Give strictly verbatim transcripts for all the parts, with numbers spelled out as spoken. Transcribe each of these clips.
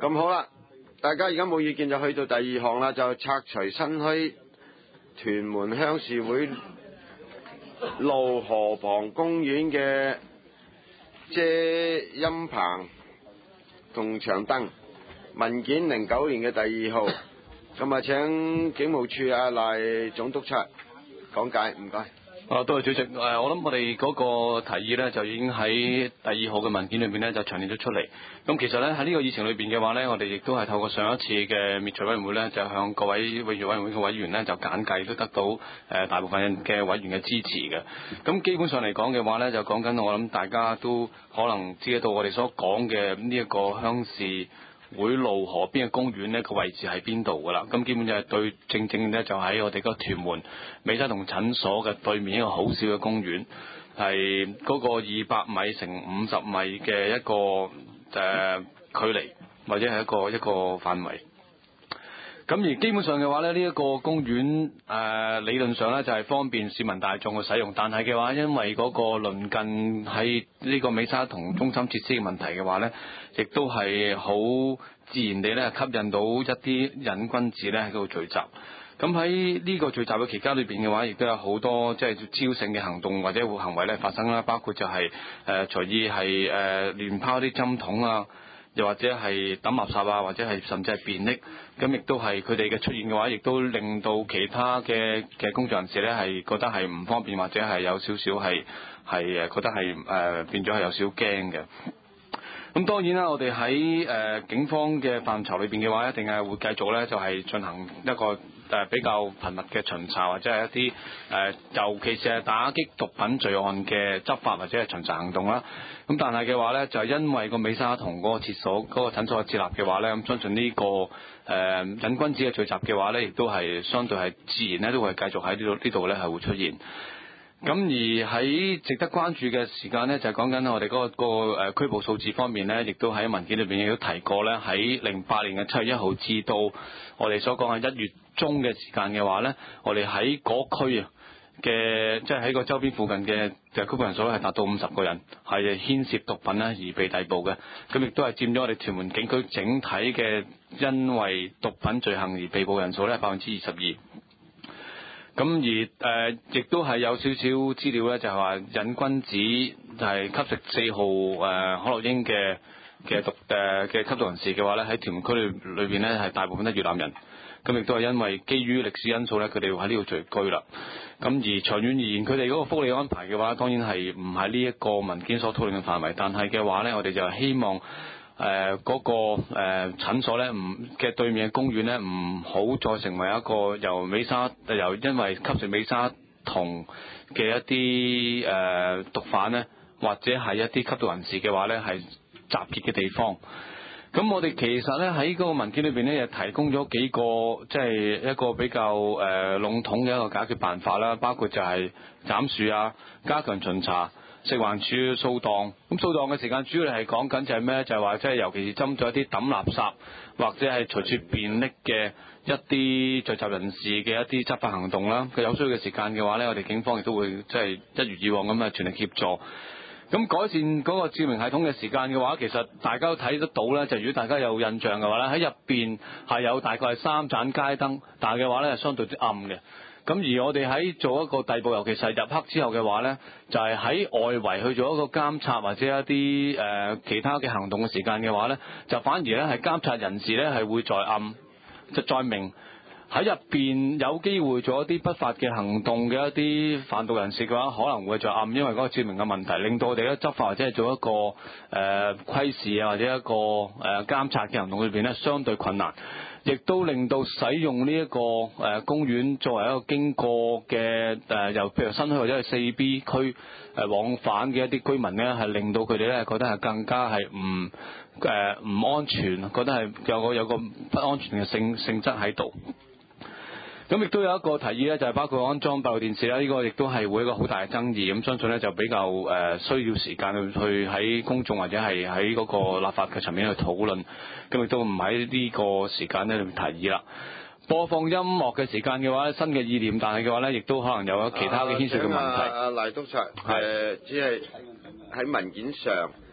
咁好啦，大家而家冇意見就去到第二項啦，就拆除新墟屯門鄉事會路河旁公園嘅遮陰棚同長燈，文件零九年嘅第二號。咁啊，請警務處阿賴總督察講解，唔該。 啊，多謝主席。誒、呃，我諗我哋嗰個提議咧，就已經喺第二號嘅文件裏邊咧，就詳列咗出嚟。咁其實咧喺呢個議程裏邊嘅話咧，我哋亦都係透過上一次嘅滅罪委員會咧，就向各位滅罪委員會嘅委員咧，就簡介都得到誒、呃、大部分嘅委員嘅支持嘅。咁基本上嚟講嘅話咧，就講緊我諗大家都可能知得到我哋所講嘅呢一個鄉事會路河邊嘅公園呢個位置喺邊度噶啦？咁基本就係對正正咧就喺我哋個屯門美沙酮診所嘅對面一個好小嘅公園，係嗰個二百米乘五十米嘅一個誒、呃、距離，或者係一個一個範圍。咁而基本上嘅話咧，呢、這、一個公園誒、呃、理論上咧就係、是、方便市民大眾嘅使用，但係嘅話因為嗰個鄰近喺呢個美沙酮中心設施嘅問題嘅話咧，亦都係好自然地咧吸引到一啲癮君子咧喺度聚集。咁喺呢個聚集嘅期間裏邊嘅話，亦都有好多即係招性嘅行動或者行為咧發生啦，包括就係誒隨意係誒亂拋啲針筒啊，又或者係抌垃圾啊，或者係甚至係便溺，咁亦都係佢哋嘅出現嘅話，亦都令到其他嘅嘅工作人士咧係覺得係唔方便，或者係有少少係係誒覺得係誒、呃、變咗係有少驚嘅。咁當然啦，我哋喺誒警方嘅範疇裏邊嘅話，一定係會繼續咧就係進行一個誒、呃、比較頻密嘅巡查，或者係一啲誒、呃、尤其是係打擊毒品罪案嘅執法或者係巡查行動啦。咁但係嘅話咧，就係因為個美沙酮嗰個廁所嗰、嗰個診所嘅設立嘅話咧，咁相信呢、呢個誒癮君子嘅聚集嘅話咧，亦都係相對係自然咧，都會繼續喺呢度呢度咧係會出現。咁而喺值得關注嘅時間呢，就係講緊我哋嗰、嗰個、嗰個誒拘捕數字方面呢，亦都喺文件裏邊亦都提過呢，喺零八年嘅七月一號至到我哋所講嘅一月中嘅時間嘅話呢，我哋喺嗰區啊嘅即係喺個周邊附近嘅嘅拘捕人數係達到五十個人，係牽涉毒品呢而被逮捕嘅。咁亦都係佔咗我哋屯門警區整體嘅因為毒品罪行而被捕人數呢百分之二十二。咁而誒、呃，亦都係有少少資料咧，就係話癮君子就係吸食四號誒、呃、可樂英嘅嘅毒誒嘅吸毒人士嘅話咧，喺屯門區裏裏邊咧係大部分都係越南人。咁亦都係因為基於歷史因素咧，佢哋會喺呢度聚居啦。咁而長遠而言，佢哋嗰個福利安排嘅話，當然係唔係呢一個文件所討論嘅範圍。但係嘅話咧，我哋就希望。誒嗰、呃那個誒、呃、診所咧，唔嘅對面嘅公園咧，唔好再成為一個由美沙由因為吸食美沙酮嘅一啲誒、呃、毒販咧，或者係一啲吸毒人士嘅話咧，係集結嘅地方。咁我哋其實咧喺嗰個文件裏邊咧，又提供咗幾個即係、就是、一個比較誒、呃、籠統嘅一個解決辦法啦，包括就係斬樹啊，加強巡查。食環署掃檔，咁掃檔嘅時間主要係講緊就係咩？就係話即係尤其是針對一啲抌垃圾或者係隨處便溺嘅一啲聚集人士嘅一啲執法行動啦。佢有需要嘅時間嘅話呢，我哋警方亦都會即係一如以往咁啊全力協助。咁改善嗰個照明系統嘅時間嘅話，其實大家都睇得到呢，就如果大家有印象嘅話呢，喺入邊係有大概係三盞街燈，但係嘅話呢係相對之暗嘅。咁而我哋喺做一個逮捕，尤其是入黑之後嘅話呢，就係、是、喺外圍去做一個監察或者一啲誒、呃、其他嘅行動嘅時間嘅話呢，就反而呢係監察人士呢係會在暗，就在明。喺入邊有機會做一啲不法嘅行動嘅一啲販毒人士嘅話，可能會在暗，因為嗰個照明嘅問題，令到我哋咧執法或者係做一個誒、呃、窺視啊，或者一個誒、呃、監察嘅行動裏邊呢，相對困難。亦都令到使用呢、這、一個誒、呃、公園作為一個經過嘅誒，由、呃、譬如新墟或者係四 B 區誒、呃、往返嘅一啲居民呢，係令到佢哋呢覺得係更加係唔誒唔安全，覺得係有個有個不安全嘅性性質喺度。咁亦都有一個提議咧，就係、是、包括安裝閉路電視啦，呢、這個亦都係會一個好大嘅爭議。咁相信咧就比較誒、呃、需要時間去喺公眾或者係喺嗰個立法嘅層面去討論。咁亦都唔喺呢個時間咧去提議啦。播放音樂嘅時間嘅話，新嘅意念，但係嘅話咧，亦都可能有其他嘅牽涉嘅問題。 阿賴督察誒，只係喺文件上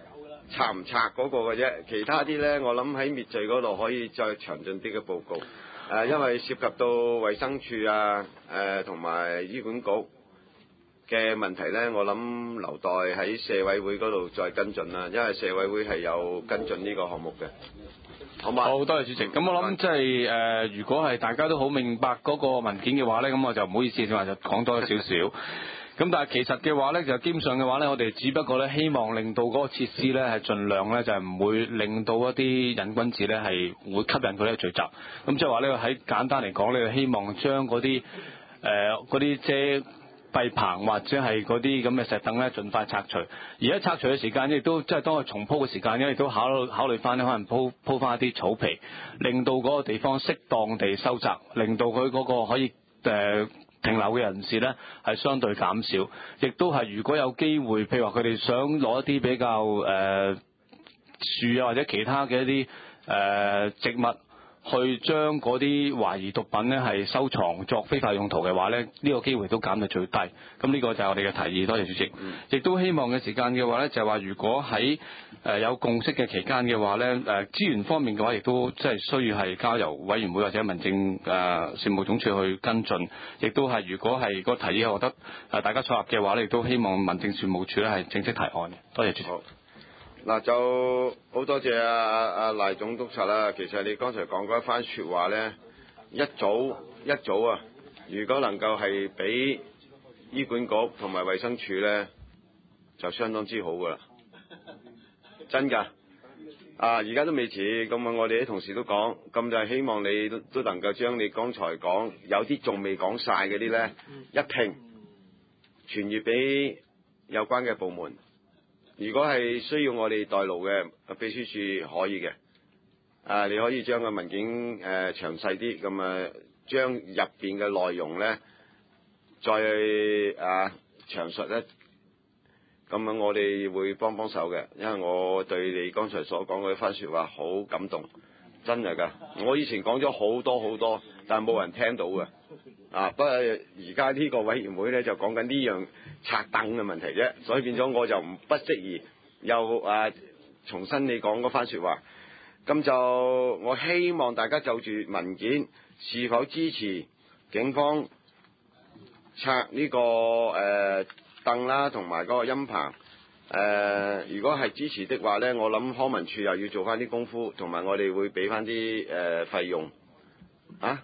拆唔拆嗰個嘅啫，其他啲咧我諗喺滅罪嗰度可以再詳盡啲嘅報告。誒、呃，因為涉及到衛生署啊，誒同埋醫管局嘅問題咧，我諗留待喺社委會嗰度再跟進啦，因為社委會係有跟進呢個項目嘅。好嘛？ 好，多謝主席。咁我諗即係誒，如果係大家都好明白嗰個文件嘅話咧，咁我就唔好意思，話就講多少少。咁但係其實嘅話咧，就基本上嘅話咧，我哋只不過咧希望令到嗰個設施咧係盡量咧就係唔會令到一啲癮君子咧係會吸引佢咧聚集。咁即係話咧喺簡單嚟講咧，希望將嗰啲誒嗰啲遮蔽棚或者係嗰啲咁嘅石凳咧，盡快拆除。而家拆除嘅時間亦都即係當佢重鋪嘅時間，因為亦都考慮考慮翻咧，可能鋪鋪翻一啲草皮，令到嗰個地方適當地收窄，令到佢嗰個可以誒、呃、停留嘅人士咧係相對減少。亦都係如果有機會，譬如話佢哋想攞一啲比較誒、呃、樹啊或者其他嘅一啲誒、呃、植物，去將嗰啲懷疑毒品咧係收藏作非法用途嘅話咧，呢、這個機會都減到最低。咁呢個就係我哋嘅提議，多謝主席。亦、嗯、都希望嘅時間嘅話咧，就係話如果喺誒、呃、有共識嘅期間嘅話咧，誒、呃、資源方面嘅話，亦都即係需要係交由委員會或者民政誒、呃、事務總署去跟進。亦都係如果係個提議係獲得誒大家採納嘅話咧，亦都希望民政事務處咧係正式提案嘅。多謝主席。 嗱，就好多謝阿阿阿賴總督察啦。其實你剛才講嗰一番説話咧，一早一早啊，如果能夠係俾醫管局同埋衛生署咧，就相當之好噶啦，真㗎。啊，而家都未遲，咁啊，我哋啲同事都講，咁就係希望你都都能夠將你剛才講有啲仲未講晒嗰啲咧，一併傳閱俾有關嘅部門。如果係需要我哋代勞嘅秘書處可以嘅，啊，你可以將個文件誒、呃、詳細啲，咁啊將入邊嘅內容咧再啊詳述咧，咁啊我哋會幫幫手嘅，因為我對你剛才所講嗰番説話好感動，真係㗎。我以前講咗好多好多，但係冇人聽到嘅。啊，不過而家呢個委員會咧就講緊呢樣拆凳嘅問題啫，所以變咗我就唔不適宜又啊重新你講嗰番説話。咁就我希望大家就住文件是否支持警方拆呢、這個誒凳啦，同埋嗰個陰棚。誒、呃，如果係支持的話咧，我諗康文署又要做翻啲功夫，同埋我哋會俾翻啲誒費用啊。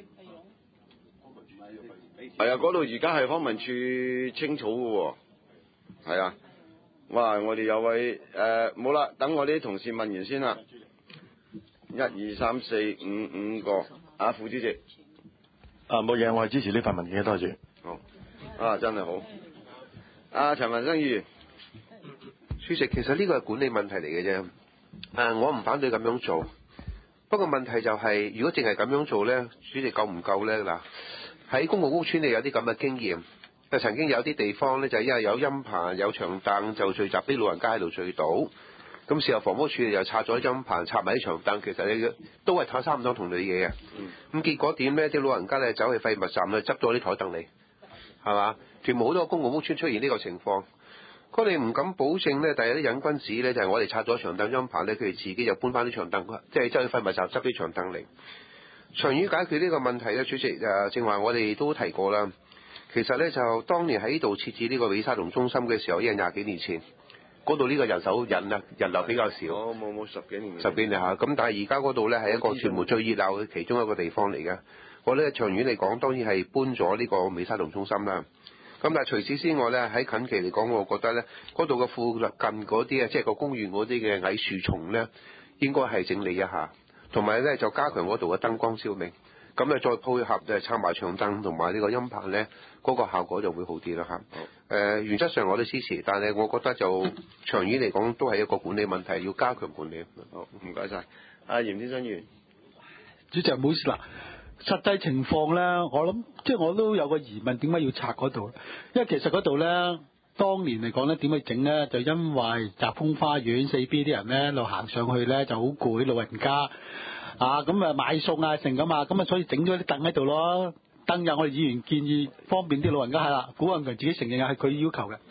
係啊，嗰度而家係康文署清草嘅喎，係啊，哇！我哋有位誒冇啦，等我啲同事問完先啦。一二三四五五個，啊，副主席。 啊，冇嘢，我係支持呢份文件嘅，多謝。 好，啊，真係好。啊，陳文生議員， 主席，其實呢個係管理問題嚟嘅啫。誒，我唔反對咁樣做，不過問題就係、是，如果淨係咁樣做咧，主席夠唔夠咧嗱？喺公共屋邨，你有啲咁嘅經驗，就曾經有啲地方咧，就因為有陰棚、有長凳，就聚集啲老人家喺度聚到。咁事後房屋署又拆咗陰棚，拆埋啲長凳，其實你都係差唔多同類嘢嘅。咁、嗯、結果點咧？啲老人家咧走去廢物站咧執咗啲台凳嚟，係嘛？屯門好多公共屋邨出現呢個情況，佢哋唔敢保證咧，但係啲癮君子咧就係、是、我哋拆咗長凳陰棚咧，佢哋自己就搬翻啲長凳，即係走去廢物站執啲長凳嚟。長遠解決呢個問題咧，主席誒，正話我哋都提過啦。其實咧就當年喺呢度設置呢個美沙龍中心嘅時候，已經係廿幾年前，嗰度呢個人手人啊人流比較少。 哦，冇冇十幾年。 十幾年嚇，咁但係而家嗰度咧係一個屯門最熱鬧嘅其中一個地方嚟嘅。我咧長遠嚟講，當然係搬咗呢個美沙龍中心啦。咁但係除此之外咧，喺近期嚟講，我覺得咧嗰度嘅附近嗰啲啊，即係個公園嗰啲嘅矮樹叢咧，應該係整理一下。同埋咧就加強嗰度嘅燈光照明，咁咧再配合誒拆埋長凳同埋呢個陰棚咧，嗰、那個效果就會好啲啦嚇。誒、呃、原則上我都支持，但係我覺得就長遠嚟講都係一個管理問題，要加強管理。 好，唔該晒。阿嚴先生議員， 主席唔好意思啦，實際情況咧，我諗即係我都有個疑問，點解要拆嗰度？因為其實嗰度咧，當年嚟講咧，點去整咧？就因為澤豐花園四 B 啲人咧，一路行上去咧就好攰，老人家啊，咁啊買餸啊成咁啊，咁啊所以整咗啲凳喺度咯。凳又我哋議員建議方便啲老人家係啦，古漢強自己承認係佢要求嘅。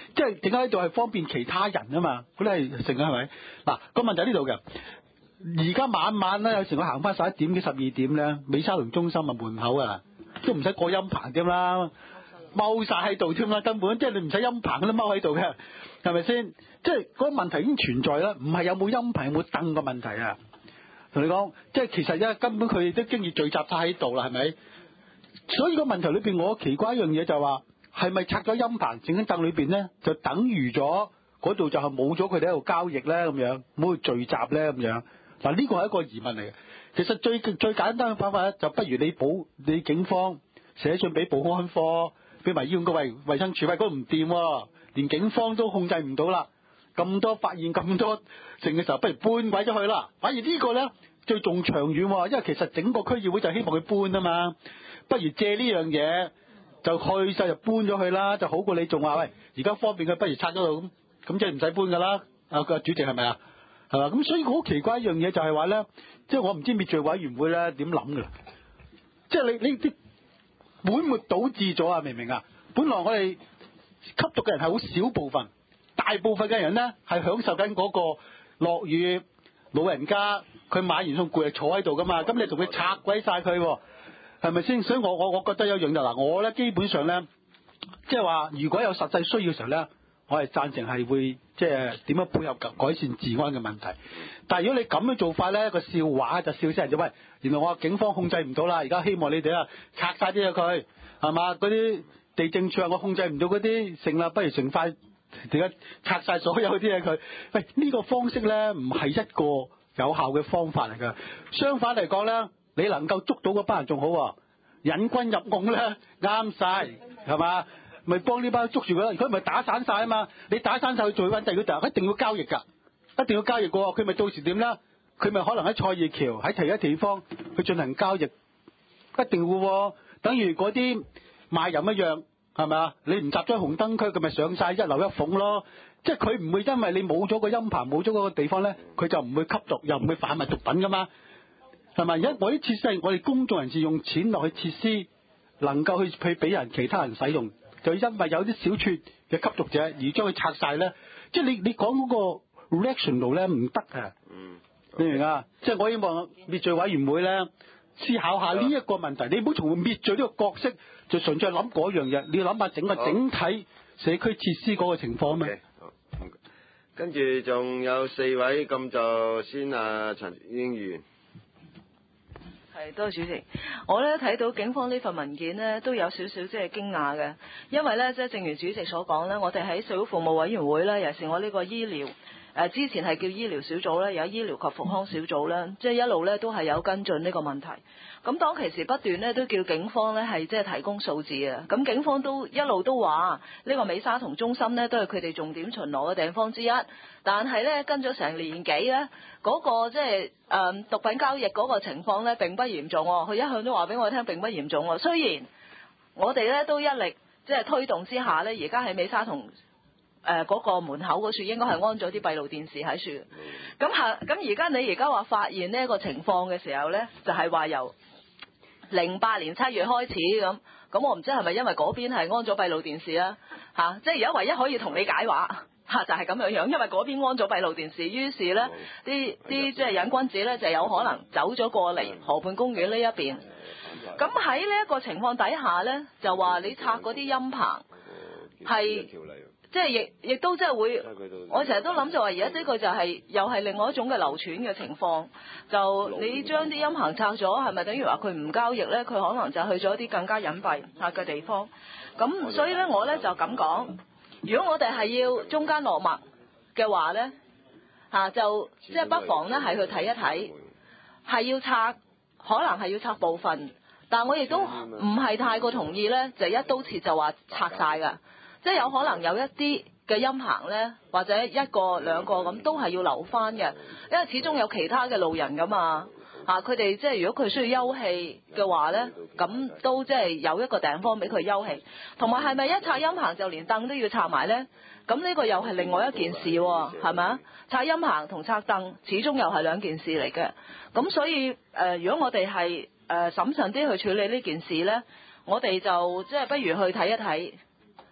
即係整喺度係方便其他人啊嘛，嗰啲係成啊係咪？嗱個問題喺呢度嘅。而家晚晚咧，有時我行翻十一點幾十二點咧，美沙酮中心啊門口啊，都唔使過陰棚添啦，踎晒喺度添啦，根本即係你唔使陰棚都踎喺度嘅，係咪先？即係嗰個問題已經存在啦，唔係有冇陰棚有冇凳嘅問題啊。同你講，即係其實咧根本佢哋都經已聚集晒喺度啦，係咪？所以個問題裏邊，我奇怪一樣嘢就係話，係咪拆咗陰棚整緊凳裏邊咧，就等於咗嗰度就係冇咗佢哋喺度交易咧咁樣，冇去聚集咧咁樣。嗱，呢個係一個疑問嚟嘅。其實最最簡單嘅方法咧，就不如你保你警方寫信俾保安科，俾埋醫院個衛衛生署，喂，嗰個唔掂喎，連警方都控制唔到啦。咁多發現咁多成嘅時候，不如搬鬼咗去啦。反而呢個咧最仲長遠喎，因為其實整個區議會就希望佢搬啊嘛。不如借呢樣嘢就去晒就搬咗去啦，就好過你仲話喂，而家方便佢，不如拆咗度咁，咁即係唔使搬㗎啦。啊個主席係咪啊？係嘛？咁所以好奇怪一樣嘢就係話咧，即係我唔知滅罪委員會咧點諗㗎啦。即係你你啲本末倒置咗啊！明唔明啊？本來我哋吸毒嘅人係好少部分，大部分嘅人咧係享受緊嗰個落雨老人家佢買完餸攰係坐喺度㗎嘛，咁你同佢拆鬼晒佢喎，係咪先？所以我我我覺得有一樣就嗱，我咧基本上咧，即係話如果有實際需要嘅時候咧，我係贊成係會即係點樣配合改善治安嘅問題。但係如果你咁樣做法咧，個笑話就笑死人啫。喂，原來我警方控制唔到啦，而家希望你哋啊拆晒啲嘢佢，係嘛？嗰啲地政處啊，我控制唔到嗰啲，成啦，不如成塊而家拆晒所有啲嘢佢。喂，呢個方式咧唔係一個有效嘅方法嚟㗎。相反嚟講咧，你能夠捉到嗰班人仲好喎，引軍入甕咧啱晒，係嘛？咪幫呢班捉住佢，佢咪打散晒啊嘛！你打散晒佢最穩陣，佢一定要交易㗎，一定要交易嘅喎。佢咪到時點咧？佢咪可能喺菜葉橋喺其他地方去進行交易，一定會喎。等於嗰啲賣淫一樣，係咪啊？你唔集咗紅燈區，佢咪上晒一樓一鳳咯。即係佢唔會因為你冇咗個陰棚，冇咗嗰個地方咧，佢就唔會吸毒，又唔會販賣毒品㗎嘛。係咪？而家我啲設施係我哋公眾人士用錢落去設施，能夠去去俾人其他人使用。就因為有啲小撮嘅吸毒者而將佢拆晒咧，即係你你講嗰個 reaction 咧唔得啊！嗯，你明啊？即係我希望滅罪委員會咧思考下呢一個問題，你唔好從滅罪呢個角色就純粹諗嗰樣嘢，你要諗下整個整體社區設施嗰個情況啊嘛。 Okay, 好，跟住仲有四位，咁就先啊陳英議員。 係，多謝主席。我咧睇到警方呢份文件呢，都有少少即係驚訝嘅，因為咧即係正如主席所講咧，我哋喺社會服務委員會咧，尤其是我呢個醫療誒、呃、之前係叫醫療小組咧，有醫療及復康小組咧，即係一路咧都係有跟進呢個問題。咁當其時不斷咧都叫警方咧係即係提供數字啊，咁警方都一路都話呢個美沙酮中心咧都係佢哋重點巡邏嘅地方之一，但係咧跟咗成年幾咧，嗰個即係誒毒品交易嗰個情況咧並不嚴重喎，佢一向都話俾我聽並不嚴重喎。雖然我哋咧都一力即係推動之下咧，而家喺美沙酮誒嗰個門口嗰處應該係安咗啲閉路電視喺處，咁係咁而家你而家話發現呢一個情況嘅時候咧，就係話由零八年七月開始咁，咁我唔知係咪因為嗰邊係安咗閉路電視啦嚇，即係而家唯一可以同你解話嚇就係咁樣樣，因為嗰邊安咗閉路電視，於是咧啲啲即係癮君子咧就有可能走咗過嚟河畔公園呢一邊。咁喺呢一個情況底下咧，就話你拆嗰啲陰棚係即係亦亦都即係會，我成日都諗就話而家呢個就係又係另外一種嘅流傳嘅情況。就你將啲陰棚拆咗，係咪等於話佢唔交易咧？佢可能就去咗啲更加隱蔽嚇嘅地方。咁所以咧，我咧就咁講，如果我哋係要中間落墨嘅話咧，嚇就即係不妨咧係去睇一睇，係要拆，可能係要拆部分，但我亦都唔係太過同意咧，就一刀切就話拆晒㗎。即係有可能有一啲嘅陰棚咧，或者一個兩個咁都係要留翻嘅，因為始終有其他嘅路人噶嘛嚇，佢哋即係如果佢需要休憩嘅話咧，咁都即係有一個地方俾佢休憩。同埋係咪一拆陰棚就連凳都要拆埋咧？咁呢個又係另外一件事喎，係咪啊？拆陰棚同拆凳始終又係兩件事嚟嘅。咁所以誒、呃，如果我哋係誒審慎啲去處理呢件事咧，我哋就即係不如去睇一睇。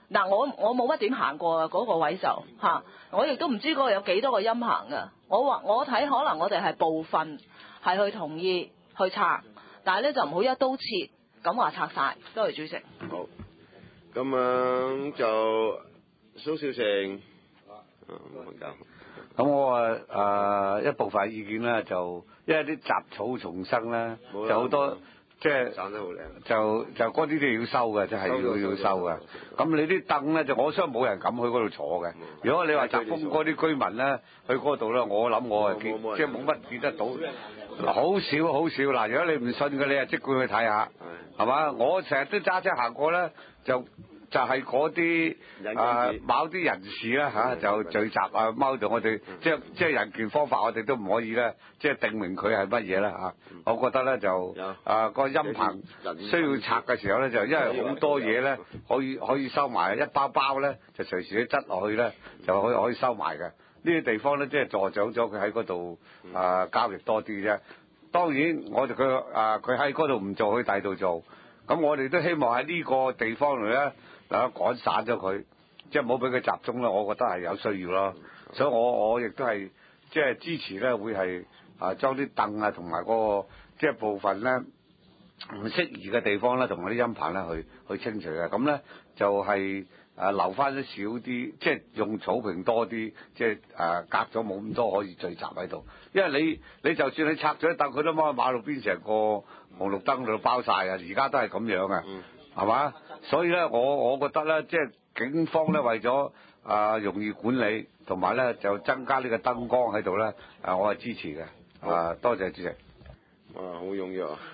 嗱，我我冇乜點行過啊，嗰、個位就嚇，我亦都唔知嗰個有幾多個陰行噶。我話我睇可能我哋係部分係去同意去拆，但係咧就唔好一刀切咁話拆晒。多謝主席。 好，咁樣就蘇少成，啊冇搞。 咁我啊啊一部分意見咧，就因為啲雜草叢生咧，就好多即係生得好靚， 就就嗰啲都要收嘅，真係要要收嘅。咁你啲凳咧，就我相信冇人敢去嗰度坐嘅。如果你話澤豐嗰啲居民咧，去嗰度咧，我諗我係見即係冇乜見得到，好少好少。嗱，如果你唔信嘅，你啊即管去睇下，係嘛？我成日都揸車行過咧，就。就係嗰啲啊某啲人士啦嚇，就聚集啊踎到我哋，即係即係人權方法，我哋都唔可以咧，即係定明佢係乜嘢啦嚇。我覺得咧就啊個陰棚需要拆嘅時候咧，就因為好多嘢咧可以可以收埋，一包包咧就隨時去執落去咧，就可以可以收埋嘅。呢啲地方咧即係助長咗佢喺嗰度啊交易多啲啫。當然我哋佢啊佢喺嗰度唔做，去第度做。咁我哋都希望喺呢個地方度咧。嗱，趕散咗佢，即係唔好俾佢集中啦。我覺得係有需要咯，所以我我亦都係即係支持咧，會係啊將啲凳啊同埋嗰個即係部分咧唔適宜嘅地方咧，同埋啲陰棚咧去去清除嘅。咁咧就係、是、啊留翻啲少啲，即係用草坪多啲，即係啊隔咗冇咁多可以聚集喺度。因為你你就算你拆咗啲凳，佢都踎喺馬路邊成個紅綠燈度包晒啊！而家都係咁樣啊，係嘛、嗯？所以咧，我我覺得咧，即係警方咧，為咗啊、呃、容易管理，同埋咧就增加呢個燈光喺度咧，啊我係支持嘅。啊，多謝主席。 哇，好踴躍啊！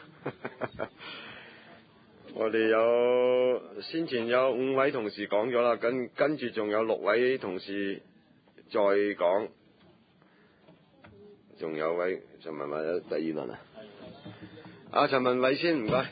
我哋有先前有五位同事講咗啦，跟跟住仲有六位同事再講，仲有位陳文偉第二輪啊。阿陳文偉先，唔該。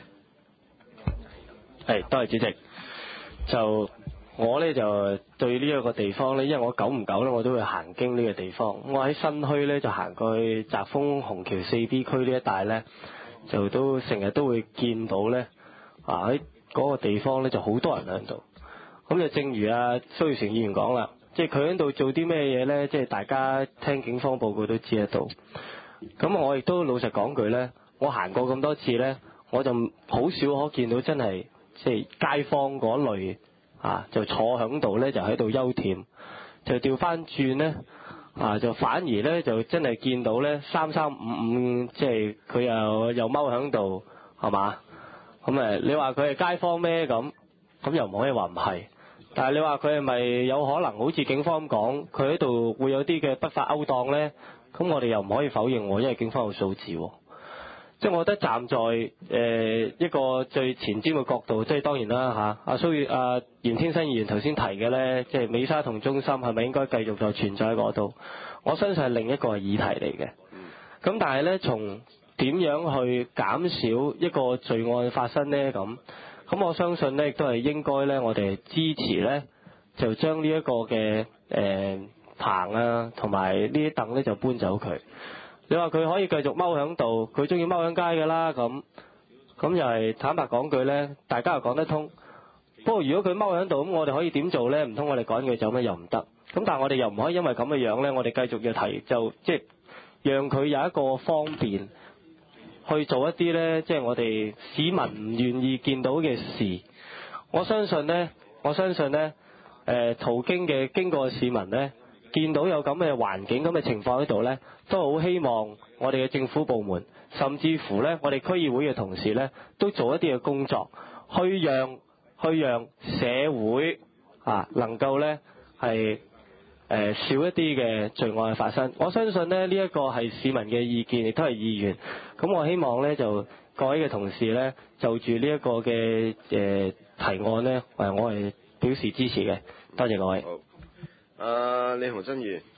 係，多謝主席。就我咧就對呢一個地方咧，因為我久唔久咧我都會行經呢個地方。我喺新墟咧就行過去澤豐紅橋四 B 區呢一帶咧，就都成日都會見到咧啊喺嗰個地方咧就好多人喺度。咁就正如阿蘇耀成議員講啦，即係佢喺度做啲咩嘢咧，即係大家聽警方報告都知得到。咁我亦都老實講句咧，我行過咁多次咧，我就好少可見到真係。即係街坊嗰類啊，就坐響度咧，就喺度休憩，就調翻轉咧啊，就反而咧就真係見到咧三三五五，即係佢又又踎響度，係嘛？咁誒，你話佢係街坊咩？咁咁又唔可以話唔係，但係你話佢係咪有可能好似警方咁講，佢喺度會有啲嘅不法勾當咧？咁我哋又唔可以否認喎，因為警方有數字喎。即係我覺得站在誒、呃、一個最前瞻嘅角度，即係當然啦嚇。阿蘇阿袁天新議員頭先提嘅咧，即係美沙酮中心係咪應該繼續再存在喺嗰度？我相信係另一個議題嚟嘅。咁但係咧，從點樣去減少一個罪案發生咧？咁咁我相信咧，亦都係應該咧，我哋支持咧，就將呢一個嘅誒棚啊，同埋呢啲凳咧，就搬走佢。你話佢可以繼續踎喺度，佢中意踎喺街㗎啦，咁咁又係坦白講句咧，大家又講得通。不過如果佢踎喺度，咁我哋可以點做咧？唔通我哋趕佢走咩？又唔得。咁但係我哋又唔可以因為咁嘅樣咧，我哋繼續要提就即係讓佢有一個方便去做一啲咧，即係我哋市民唔願意見到嘅事。我相信咧，我相信咧，誒途經嘅經過嘅市民咧，見到有咁嘅環境、咁嘅情況喺度咧，都好希望我哋嘅政府部門，甚至乎咧我哋區議會嘅同事咧，都做一啲嘅工作，去讓去讓社會啊能夠咧係誒少一啲嘅罪案嘅發生。我相信咧呢一個係市民嘅意見，亦都係意願。咁我希望咧就各位嘅同事咧，就住呢一個嘅誒提案咧，誒我係表示支持嘅。多謝各位。 好，啊李洪珍議員。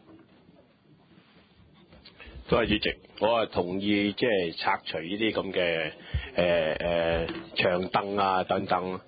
多謝主席，我係同意即係拆除呢啲咁嘅誒誒長凳啊等等。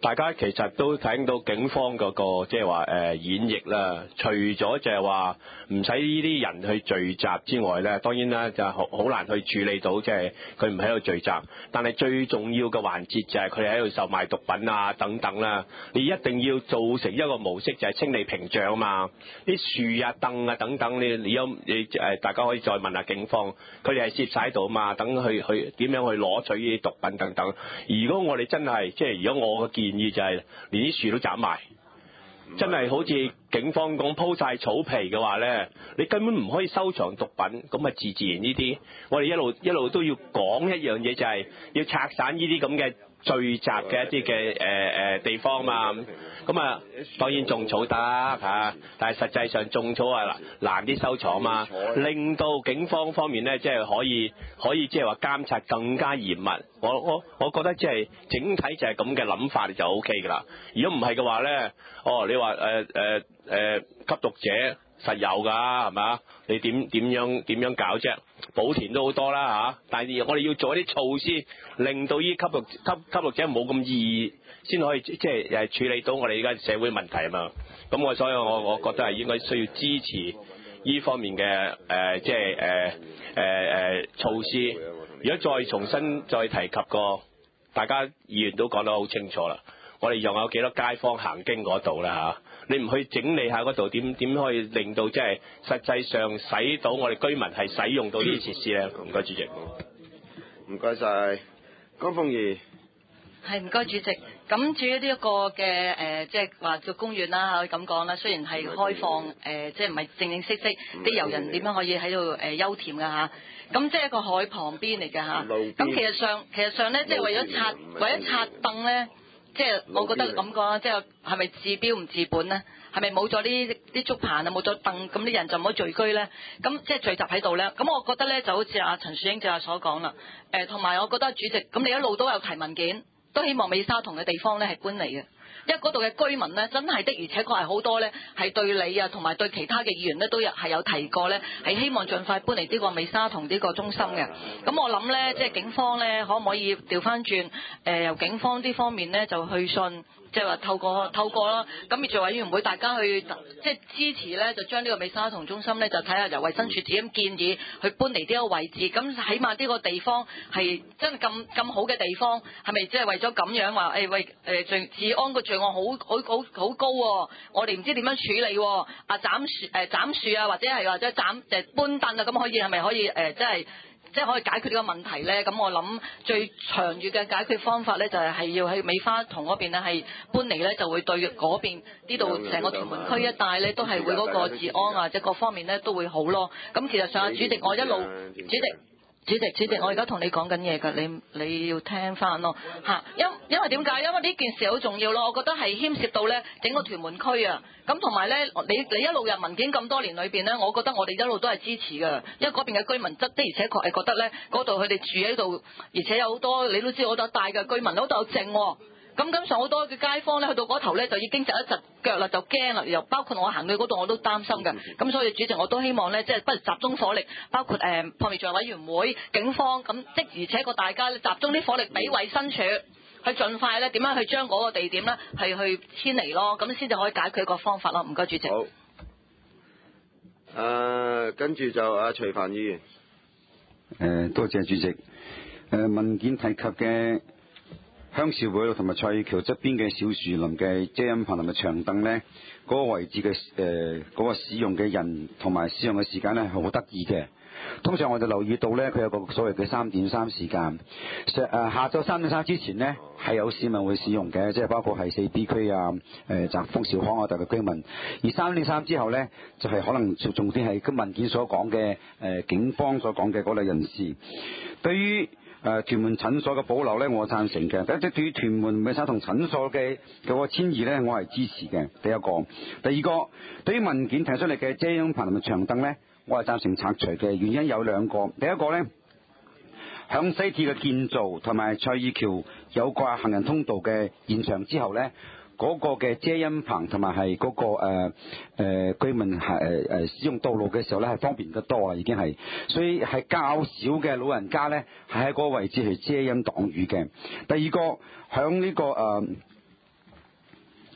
大家其實都睇到警方嗰、個即係話誒演繹啦，除咗就係話唔使呢啲人去聚集之外咧，當然啦就好好難去處理到，即係佢唔喺度聚集。但係最重要嘅環節就係佢哋喺度售賣毒品啊等等啦。你一定要做成一個模式，就係清理屏障啊嘛。啲樹啊、凳啊等等，你你有你誒，大家可以再問下警方，佢哋係攝晒喺度啊嘛，等佢去點樣去攞取呢啲毒品等等。如果我哋真係即係，如果我嘅建議就係連啲樹都斬埋，真係好似警方講鋪晒草皮嘅話咧，你根本唔可以收藏毒品，咁啊自自然呢啲，我哋一路一路都要講一樣嘢，就係要拆散呢啲咁嘅聚集嘅一啲嘅誒誒地方嘛。咁啊當然種草得嚇，但係實際上種草啊難啲收藏嘛，令到警方方面咧即係可以可以即係話監察更加嚴密。我我我覺得即係整體就係咁嘅諗法就 O K 㗎啦。如果唔係嘅話咧，哦你話誒誒誒吸毒者實有㗎係咪？你點點樣點樣搞啫？補田都好多啦嚇，但係我哋要做一啲措施，令到呢吸毒吸吸毒者冇咁易，先可以即係誒處理到我哋而家社會問題啊嘛。咁我所以我我覺得係應該需要支持呢方面嘅誒、呃、即係誒誒誒措施。如果再重新再提及過，大家議員都講得好清楚啦。我哋又有幾多街坊行經嗰度啦嚇？你唔去整理下嗰度，點點可以令到即係實際上使到我哋居民係使用到呢啲設施咧？唔該主席。 唔該晒，江鳳儀。 係唔該主席。咁至於呢一個嘅誒，即係話叫公園啦，可以咁講啦。雖然係開放誒、呃，即係唔係正正式式啲遊人點樣可以喺度誒休憩㗎嚇。咁即係一個海旁邊嚟嘅嚇。咁其實上其實上咧，即係為咗拆為咗拆凳咧。即係我覺得咁講啦，即係係咪治標唔治本咧？係咪冇咗啲啲竹棚啊，冇咗凳，咁啲人就唔好聚居咧？咁即係聚集喺度咧？咁我覺得咧就好似阿陳樹英正話所講啦。誒，同埋我覺得主席，咁你一路都有提文件，都希望美沙酮嘅地方咧係搬嚟嘅。因為嗰度嘅居民咧，真係的而且確係好多咧，係對你啊，同埋對其他嘅議員咧，都有係有提過咧，係希望盡快搬嚟呢個美沙酮呢個中心嘅。咁我諗咧，即係警方咧，可唔可以調翻轉？誒、呃，由警方呢方面咧，就去信。即係話透過透過啦，咁業主委員會大家去即係支持咧，就將呢個美沙酮中心咧，就睇下由衛生署自己建議去搬嚟呢個位置，咁起碼呢個地方係真係咁咁好嘅地方，係咪即係為咗咁樣話誒喂誒罪治安個罪案好好好好高喎、哦？我哋唔知點樣處理喎、哦？啊斬樹誒斬樹啊，或者係或者斬誒搬凳啊，咁可以係咪可以誒即係？即係可以解決呢個問題咧，咁我諗最長遠嘅解決方法咧，就係、是、係要喺美花酮嗰邊咧係搬嚟咧，就會對嗰邊呢度成個屯門區一帶咧，都係會嗰個治安啊，即係各方面咧都會好咯。咁其實上啊，主席，我一路主席。主席，主席，我而家同你講緊嘢㗎，你你要聽翻咯嚇。因因為點解？因為呢件事好重要咯，我覺得係牽涉到咧整個屯門區啊。咁同埋咧，你你一路入文件咁多年裏邊咧，我覺得我哋一路都係支持㗎。因為嗰邊嘅居民的的而且確係覺得咧，嗰度佢哋住喺度，而且有好多你都知好多大嘅居民，嗰度有剩喎。咁咁上好多嘅街坊咧，去到嗰頭咧就已經窒一窒腳啦，就驚啦，又包括我行去嗰度我都擔心嘅。咁所以主席我都希望咧，即係不如集中火力，包括誒撲滅罪委員會、警方，咁即而且個大家集中啲火力俾衛生署，去盡快咧點樣去將嗰個地點咧係去遷離咯，咁先至可以解決一個方法咯。唔該主席。 好。誒，跟住就阿徐帆議員。 誒，多謝主席。誒，文件提及嘅鄉事會同埋菜橋側邊嘅小樹林嘅遮陰棚同埋長凳呢，嗰、那個位置嘅誒嗰個使用嘅人同埋使用嘅時間呢係好得意嘅。通常我哋留意到呢，佢有個所謂嘅三點三時間。上誒下晝三點三之前呢，係有市民會使用嘅，即係包括係四 B 區啊、誒澤豐兆康啊等嘅居民。而三點三之後呢，就係、是、可能重點係個文件所講嘅誒警方所講嘅嗰類人士。對於誒、呃、屯門診所嘅保留呢，我贊成嘅。第一，對於屯門美沙酮診所嘅嗰個遷移呢，我係支持嘅。第一個，第二個，對於文件提出嚟嘅遮陰棚同埋長凳呢，我係贊成拆除嘅。原因有兩個。第一個呢，響西鐵嘅建造同埋蔡意橋有掛行人通道嘅現場之後呢，嗰、那個嘅遮陰棚同埋係嗰個誒誒、呃呃、居民係誒誒使用道路嘅時候咧係方便得多啦，已經係，所以係較少嘅老人家咧係喺嗰個位置係遮陰擋雨嘅。第二個響呢、這個誒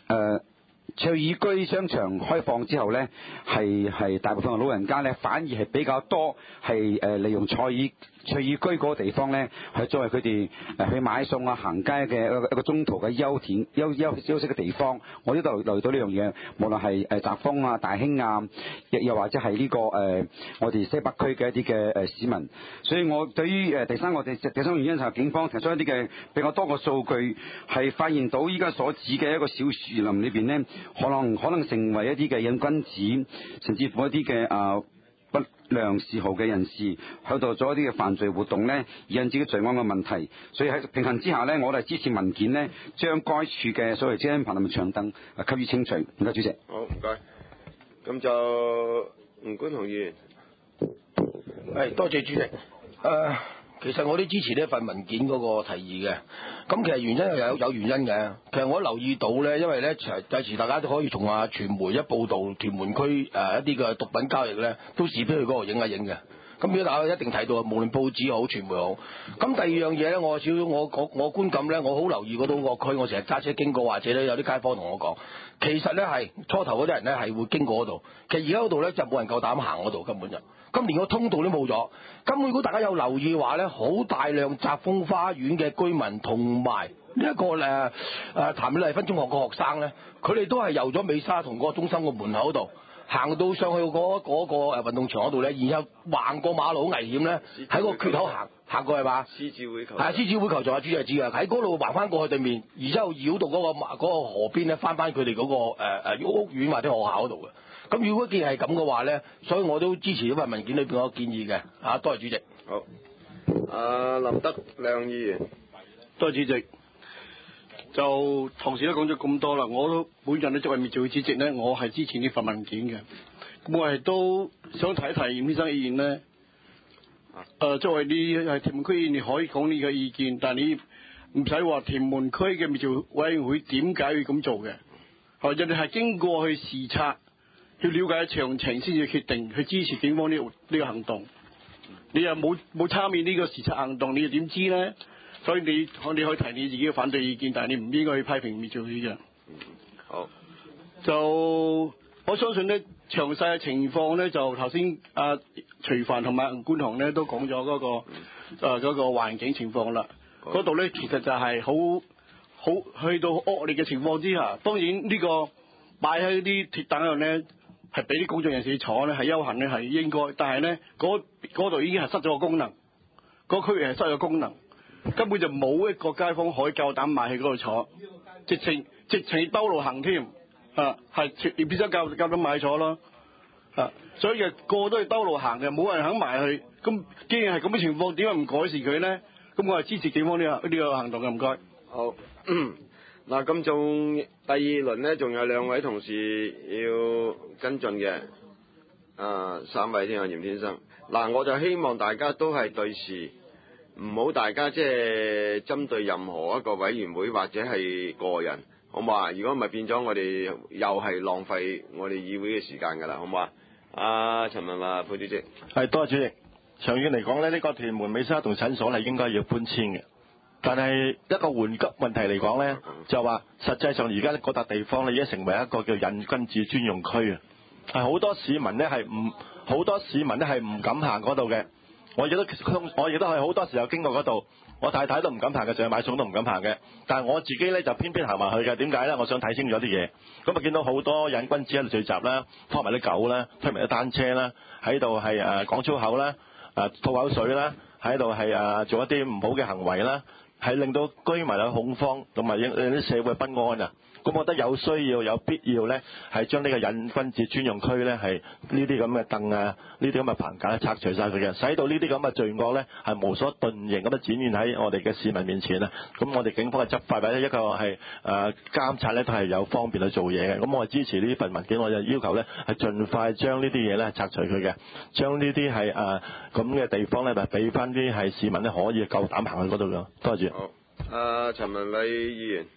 誒翠爾居商場開放之後呢，係係大部分嘅老人家呢，反而係比較多係誒利用翠爾翠爾居嗰個地方呢，係作為佢哋誒去買餸啊、行街嘅一個一個中途嘅休憩休休休息嘅地方。我呢度留意到呢樣嘢，無論係誒澤豐啊、大興啊，又又或者係呢、這個誒、呃、我哋西北區嘅一啲嘅誒市民。所以我對於誒第三個第第三個原因就係警方提出一啲嘅比較多個數據，係發現到依家所指嘅一個小樹林裏邊呢，可能可能成為一啲嘅癮君子，甚至乎一啲嘅啊不良嗜好嘅人士喺度做一啲嘅犯罪活動呢，引致嘅罪案嘅問題。所以喺平衡之下呢，我哋支持文件呢，將該處嘅所謂遮陰棚同埋長凳啊給予清除。唔該，主席。 好，唔該。咁就吳觀雄議員。 係，多謝主席。誒、呃，其實我都支持呢份文件嗰個提議嘅。咁其實原因係有有原因嘅。其實我留意到咧，因為咧，第時大家都可以從啊傳媒一報導屯門區誒、呃、一啲嘅毒品交易咧，都時飛去嗰度影一影嘅。咁如果大家一定睇到，無論報紙好、傳媒好。咁第二樣嘢咧，我少少我我我觀感咧，我好留意嗰度個區，我成日揸車經過，或者咧有啲街坊同我講，其實咧係初頭嗰啲人咧係會經過嗰度，其實而家嗰度咧就冇人夠膽行嗰度，根本就。咁連個通道都冇咗。咁如果大家有留意嘅話咧，好大量澤豐花園嘅居民同埋呢一個誒誒譚美麗芬中學嘅學生咧，佢哋都係遊咗美沙同個中心個門口度，行到上去嗰、嗰、嗰個誒運動場嗰度咧，然後橫過馬路好危險咧，喺個缺口行行過係嘛？ 獅子會球。係獅子會球場啊，主席知嘅，喺嗰度橫翻過去對面，然之後繞到嗰、嗰個嗰、嗰個河邊咧，翻翻佢哋嗰個誒誒、呃、屋苑或者學校嗰度嘅。咁如果既然係咁嘅話咧，所以我都支持呢份文件裏邊嗰個建議嘅。啊，多謝主席。 好。啊，林德亮議員。 多謝主席。就同事都講咗咁多啦，我都本人咧作為滅罪會主席咧，我係支持呢份文件嘅。咁我係都想提一提嚴先生嘅意見咧。誒、呃，作為你係屯門區議員，你可以講你嘅意見，但係你唔使話屯門區嘅滅罪委員會點解要咁做嘅。或者你係經過去視察。要了解詳情先至決定去支持警方呢呢、這個行動，你又冇冇參與呢個視察行動，你又點知咧？所以你你可以提你自己嘅反對意見，但係你唔應該去批評滅罪會嘅。 嗯，好。 就我相信咧，詳細嘅情況咧，就頭先阿徐帆同埋吳觀雄咧都講咗嗰個誒嗰、呃那個環境情況啦。嗰度咧其實就係好好去到惡劣嘅情況之下，當然呢、這個擺喺啲鐵凳度咧。係俾啲公眾人士坐咧，係休閒咧係應該，但係咧嗰度已經係失咗個功能，嗰、那個、區域係失咗功能，根本就冇一個街坊可以夠膽埋去嗰度坐，直情直情兜路行添，啊係連邊箱夠夠膽買坐咯，啊所以嘅個個都係兜路行嘅，冇人肯埋去，咁既然係咁嘅情況，點解唔改善佢咧？咁我係支持警方呢、這個呢、這個行動嘅，唔該。 好。嗱，咁仲第二輪呢，仲有兩位同事要跟進嘅，啊三位添啊，嚴先生。嗱，我就希望大家都係對事，唔好大家即係針對任何一個委員會或者係個人，好唔好啊？如果唔係變咗我哋又係浪費我哋議會嘅時間㗎啦，好唔好啊？阿陳文華副主席。 係，多謝主席。長遠嚟講咧，呢、這個屯門美沙同診所係應該要搬遷嘅。但係一個緩急問題嚟講咧，就話實際上而家嗰笪地方咧已經成為一個叫癮君子專用區啊！係好多市民咧係唔好多市民咧係唔敢行嗰度嘅。我亦都我亦都係好多時候經過嗰度，我太太都唔敢行嘅，仲係買餸都唔敢行嘅。但係我自己咧就偏偏行埋去嘅。點解咧？我想睇清楚啲嘢。咁啊見到好多癮君子喺度聚集啦，拖埋啲狗啦，推埋啲單車啦，喺度係誒講粗口啦，誒吐口水啦，喺度係誒做一啲唔好嘅行為啦。係令到居民有恐慌，同埋令啲社會不安啊！咁我覺得有需要、有必要咧，係將呢個癮君子專用區咧，係呢啲咁嘅凳啊、呢啲咁嘅棚架拆除晒佢嘅，使到呢啲咁嘅罪惡咧係無所遁形咁樣展現喺我哋嘅市民面前啊！咁我哋警方嘅執法或者一個係誒監察咧，都係有方便去做嘢嘅。咁我係支持呢份文件，我就要求咧係盡快將呢啲嘢咧拆除佢嘅，將呢啲係誒咁嘅地方咧，咪俾翻啲係市民咧可以夠膽行去嗰度嘅。多謝。 好，阿陳文禮議員。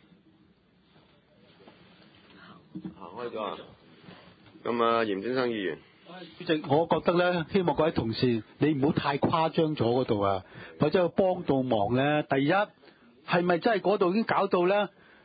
行開咗啊！咁啊，嚴先生議員， 主席，我覺得咧，希望各位同事你唔好太誇張咗嗰度啊，或者去幫到忙咧。第一，係咪真係嗰度已經搞到咧？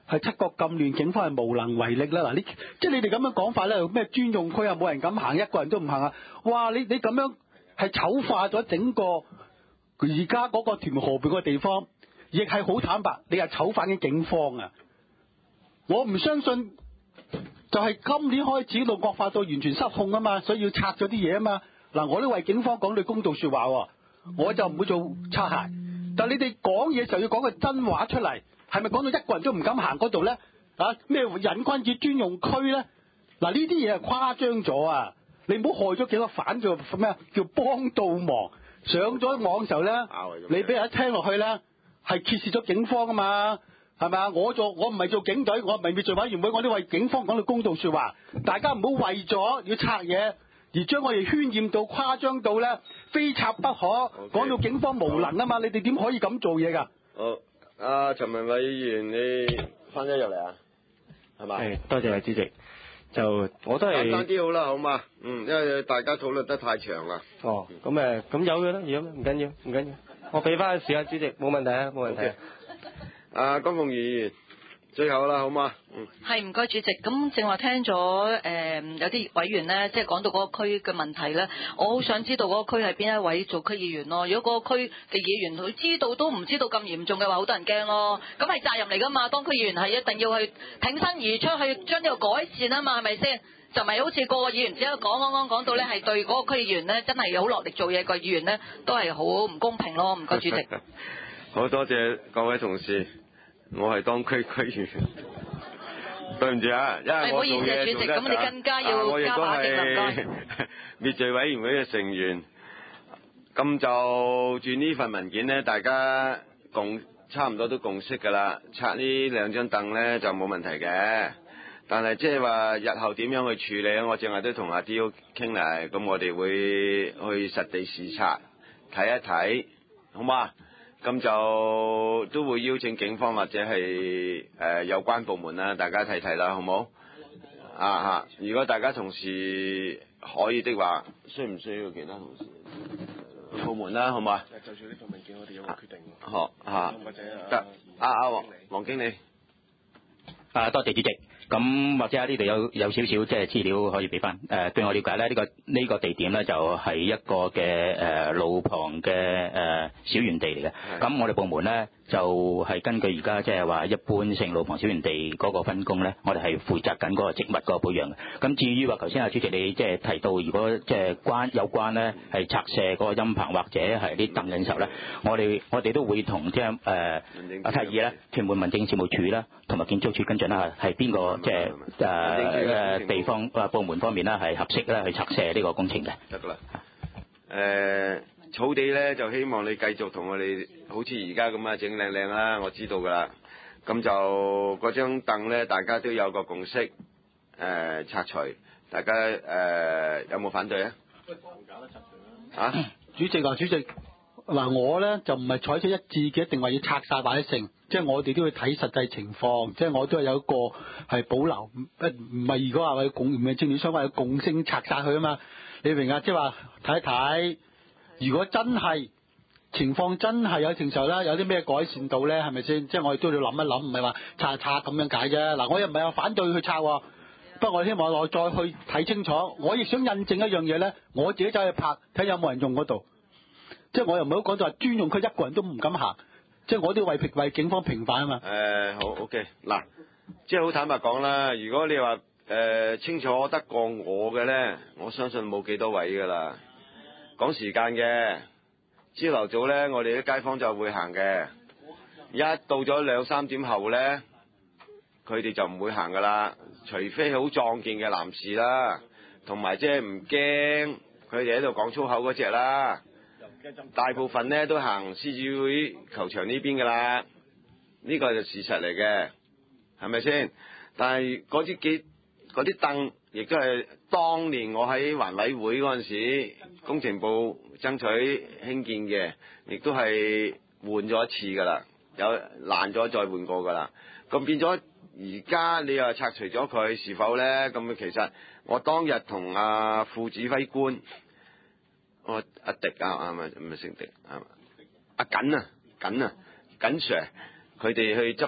係七國咁亂，警方係無能為力啦。嗱，你即係你哋咁樣講法咧，咩專用區啊，冇人敢行，一個人都唔行啊！哇，你你咁樣係醜化咗整個而家嗰個屯門河邊個地方，亦係好坦白，你係醜化緊警方啊！我唔相信，就係今年開始到惡化到完全失控啊嘛，所以要拆咗啲嘢啊嘛。嗱，我都為警方講句公道説話喎，我就唔會做擦鞋。但你哋講嘢就要講個真話出嚟，係咪講到一個人都唔敢行嗰度咧？啊，咩隱君子專用區咧？嗱，呢啲嘢係誇張咗啊！你唔好害咗幾個反叫咩啊？叫幫倒忙。上咗網時候咧，你俾人一聽落去咧，係揭示咗警方啊嘛，係咪啊？我做我唔係做警隊，我唔係滅罪委員會，我都為警方講到公道説話。大家唔好為咗要拆嘢，而將我哋渲染到誇張到咧，非拆不可，講到警方無能啊嘛！你哋點可以咁做嘢㗎？ 好，阿陳文偉議員，你翻咗入嚟啊？係嘛？ 係，多謝主席。就我都係簡單啲好啦，好嘛？嗯，因為大家討論得太長啦。 哦，咁誒，咁有嘅啦，如果唔緊要，唔緊要，我俾翻個時間主席，冇問題啊，冇問題。 阿江鳳儀議員，最後啦，好嘛？嗯。 係，唔該主席。咁正話聽咗誒、呃、有啲委員咧，即係講到嗰個區嘅問題咧，我好想知道嗰個區係邊一位做區議員咯。如果嗰個區嘅議員佢知道都唔知道咁嚴重嘅話，好多人驚咯。咁係責任嚟㗎嘛，當區議員係一定要去挺身而出去將呢個改善啊嘛，係咪先？就唔係好似個個議員只係講講講講到咧，係對嗰個區議員咧真係好落力做嘢個議員咧，都係好唔公平咯。唔該主席。 好多謝各位同事，我係當區區議員。對唔住啊，因為我做嘢做得咁你更加要啊、我亦都加把勁啦， 係滅罪委員會嘅成員。咁就住呢份文件呢，大家共差唔多都共識㗎啦。拆呢兩張凳呢就冇問題嘅，但係即係話日後點樣去處理，我正話都同阿 D.O 傾嚟，咁我哋會去實地視察睇一睇，好嘛？咁就都會邀請警方或者係誒、呃、有關部門啦，大家睇睇啦，好冇？啊嚇！如果大家同事可以的話，需唔需要其他同事部門啦，好嘛？ 就住呢份文件，我哋有個決定。 好嚇，得啊啊黃黃經理。 啊，多謝主席。咁或者喺呢度有有少少即係資料可以俾翻。誒、呃，據我了解咧，呢、這個呢、這個地點咧就係、是、一個嘅誒、呃、路旁嘅誒、呃、小園地嚟嘅。咁我哋部門咧就係、是、根據而家即係話一般性路旁小園地嗰個分工咧，我哋係負責緊嗰個植物嗰個保養嘅。咁至於話頭先阿主席你即係提到，如果即係關有關咧係拆卸嗰個陰棚或者係啲凳嘅時候咧，我哋我哋都會同即係誒阿提議咧，屯門民政事務處啦，同埋建築署跟進啦，係邊個即係誒誒地方啊部門方面啦係合適咧去拆卸呢個工程嘅。 得㗎啦。誒草地咧就希望你繼續同我哋好似而家咁啊整靚靚啦，我知道㗎啦。咁就嗰張凳咧，大家都有個共識，誒、呃、拆除，大家誒、呃、有冇反對啊？啊， 主席啊，主席，嗱我咧就唔係採取一致嘅，一定話要拆晒或者成，即係我哋都要睇實際情況，即係我都係有一個係保留，唔唔係如果話為共唔係政治相關嘅共識拆晒佢啊嘛，你明啊？即係話睇一睇，如果真係情況真係有承受啦，有啲咩改善到咧，係咪先？即係我哋都要諗一諗，唔係話拆拆咁樣解啫。嗱，我又唔係話反對去拆，不過我希望我再去睇清楚。我亦想印證一樣嘢咧，我自己走去拍睇有冇人用嗰度，即係我又唔好講到話專用區一個人都唔敢行，即係我都要為平為警方平反啊嘛。 誒、呃、好 OK 嗱，即係好坦白講啦，如果你話誒、呃、清楚得過我嘅咧，我相信冇幾多位㗎啦。講時間嘅。朝頭早咧，我哋啲街坊就會行嘅。一到咗兩三點後咧，佢哋就唔會行噶啦。除非好壯健嘅男士啦，同埋即係唔驚佢哋喺度講粗口嗰隻啦。大部分咧都行獅子會球場呢邊噶啦，呢個就事實嚟嘅，係咪先？但係嗰啲幾嗰啲凳，亦都係當年我喺環委會嗰陣時，工程部爭取興建嘅，亦都係換咗一次㗎啦，有爛咗再換過㗎啦。咁變咗而家你又拆除咗佢，是否咧？咁其實我當日同阿副指揮官，我阿迪啊，係咪唔係姓迪係嘛？阿緊啊緊啊緊 Sir，佢哋去執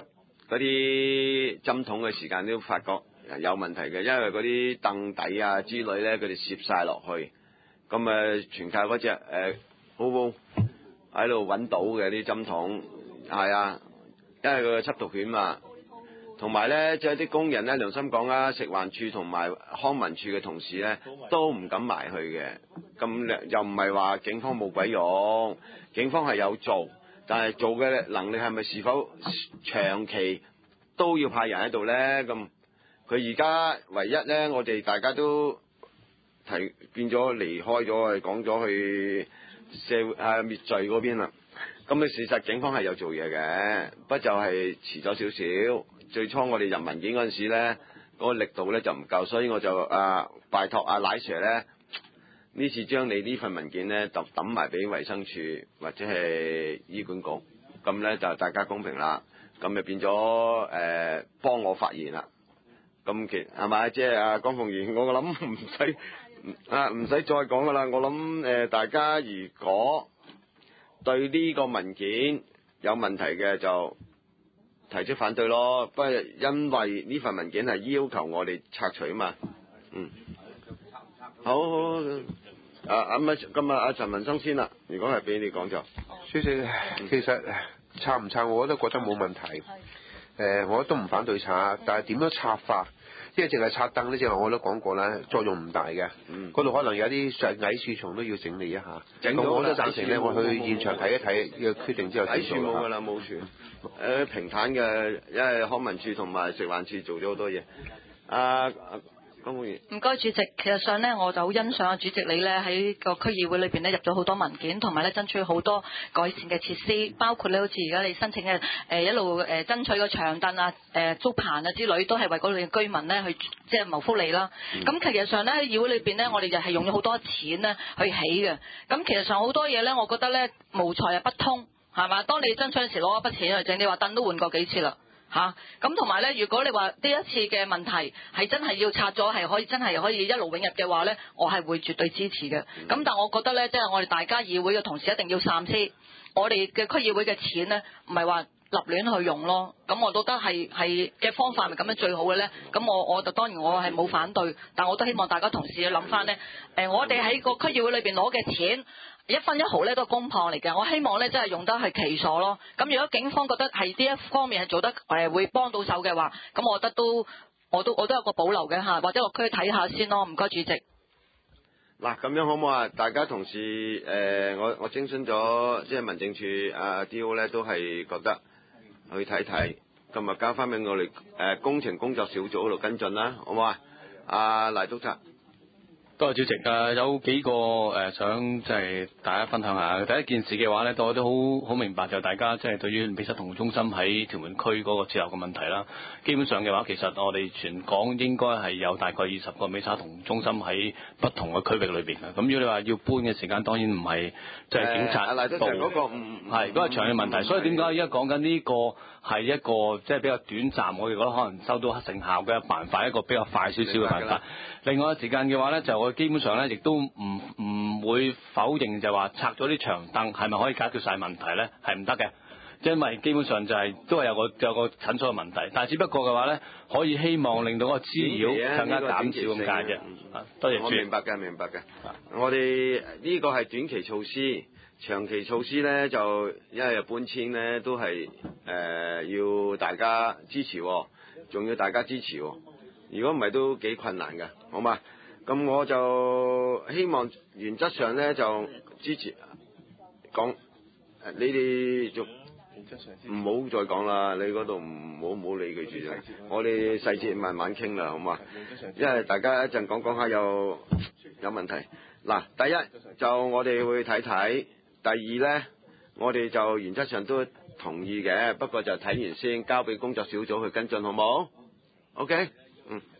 嗰啲針筒嘅時間都發覺有問題嘅，因為嗰啲凳底啊之類咧，佢哋攝晒落去，咁誒全靠嗰隻誒 O O 喺度揾到嘅啲針筒，係啊，因為佢嘅緝毒犬嘛。同埋咧，即係啲工人咧，良心講啦，食環署同埋康文署嘅同事咧，都唔敢埋去嘅。咁又唔係話警方冇鬼用，警方係有做，但係做嘅能力係咪是否長期都要派人喺度咧？咁佢而家唯一咧，我哋大家都提變咗離開咗，講咗去社會啊滅罪嗰邊啦。咁嘅事實，警方係有做嘢嘅，不過就係遲咗少少。最初我哋入文件嗰陣時咧，嗰個力度咧就唔夠，所以我就啊拜託阿奶 Sir 咧，呢次將你呢份文件咧就抌埋俾衛生署或者係醫管局，咁咧就大家公平啦，咁就變咗誒幫我發言啦。咁其係咪即係阿江鳳儀，我諗唔使啊唔使再講噶啦。我諗誒大家如果對呢個文件有問題嘅就提出反對咯，不過因為呢份文件係要求我哋拆除啊嘛，嗯，好好，啊咁啊今日阿陳文生先啦，如果係俾你講就， 主席，其實拆唔拆我都覺得冇問題，誒、呃、我都唔反對拆，但係點樣拆法？即係淨係拆燈呢，正話我都講過啦，作用唔大嘅。 嗯， 嗰度可能有啲矮樹叢都要整理一下。 整咗咁我都贊成咧， 冇我去現場睇一睇嘅決定之後矮先做啦。 樹冇㗎啦，冇樹，誒平坦嘅，因為康文署同埋食環署做咗好多嘢。啊，江鳳儀。 唔該，主席。其實上呢，我就好欣賞啊，主席你呢喺個區議會裏邊呢入咗好多文件，同埋呢爭取好多改善嘅設施，包括呢好似而家你申請嘅誒、呃、一路誒、呃、爭取個長凳啊、誒、呃、竹棚啊之類，都係為嗰度嘅居民呢去即係謀福利啦。咁、嗯、其實上呢，喺議會裏邊呢，我哋就係用咗好多錢呢去起嘅。咁其實上好多嘢呢，我覺得呢無財不通，係嘛？當你爭取嗰時攞一筆錢去整，你話凳都換過幾次啦。嚇，咁同埋咧，如果你話呢一次嘅問題係真係要拆咗，係可以真係可以一勞永逸嘅話咧，我係會絕對支持嘅。咁、嗯、但係我覺得咧，即、就、係、是、我哋大家議會嘅同事一定要三思，我哋嘅區議會嘅錢咧，唔係話立亂去用咯。咁我覺得係係嘅方法係咪咁樣最好嘅咧？咁我我就當然我係冇反對，但我都希望大家同事要諗翻咧，誒、呃，我哋喺個區議會裏邊攞嘅錢。一分一毫咧都係公帑嚟嘅，我希望咧真係用得係其所咯。咁如果警方覺得係呢一方面係做得誒、呃、會幫到手嘅話，咁我覺得都我都我都有個保留嘅嚇，或者落區睇下先咯。唔該，主席。 嗱，咁樣好唔好啊？大家同事誒、呃，我我徵詢咗即係民政處啊 D O 咧，都係覺得去睇睇，今日交翻俾我哋誒、呃、工程工作小組嗰度跟進啦，好唔好啊？阿賴督察。 多謝主席，誒有幾個誒想即係大家分享下。第一件事嘅話咧，我都好好明白就大家即係對於美沙酮中心喺屯門區嗰個設立嘅問題啦。基本上嘅話，其實我哋全港應該係有大概二十個美沙酮中心喺不同嘅區域裏邊嘅。咁如果你話要搬嘅時間，當然唔係即係警察到嗰個唔係嗰個長嘅問題。所以點解而家講緊呢個係一個即係比較短暫，我哋覺得可能收到成效嘅辦法，一個比較快少少嘅辦法。另外時間嘅話咧，就我基本上咧，亦都唔唔會否認就話拆咗啲長凳係咪可以解決晒問題咧？係唔得嘅，因為基本上就係、是、都係有個有個診所嘅問題。但係只不過嘅話咧，可以希望令到個滋擾更加減少咁解啫。多謝主席。 我明白嘅，明白嘅。我哋呢個係短期措施，長期措施咧就因為搬遷咧都係誒、呃、要大家支持，仲要大家支持。如果唔係都幾困難㗎，好嘛？咁我就希望原則上咧就支持講，你哋就唔好再講啦，你嗰度唔好唔好理佢住啦，我哋細節慢慢傾啦，好嘛？因為大家一陣講講下有有問題。嗱，第一就我哋會睇睇，第二咧我哋就原則上都同意嘅，不過就睇完先，交俾工作小組去跟進，好冇？OK。嗯。